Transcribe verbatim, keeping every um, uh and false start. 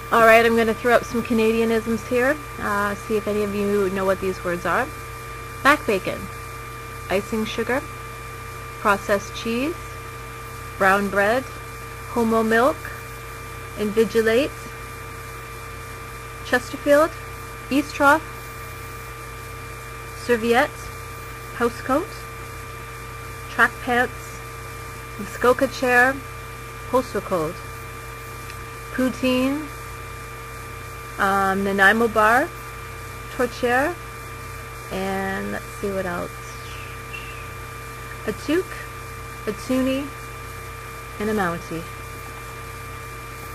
Alright, I'm going to throw up some Canadianisms here. Uh, see if any of you know what these words are. Back bacon, icing sugar, processed cheese, brown bread, homo milk, invigilate, Chesterfield, East trough, serviette, housecoat, track pants, Muskoka chair, postal code, poutine, um, Nanaimo bar, torture, and let's see what else. A toque, a toonie, and a mountie.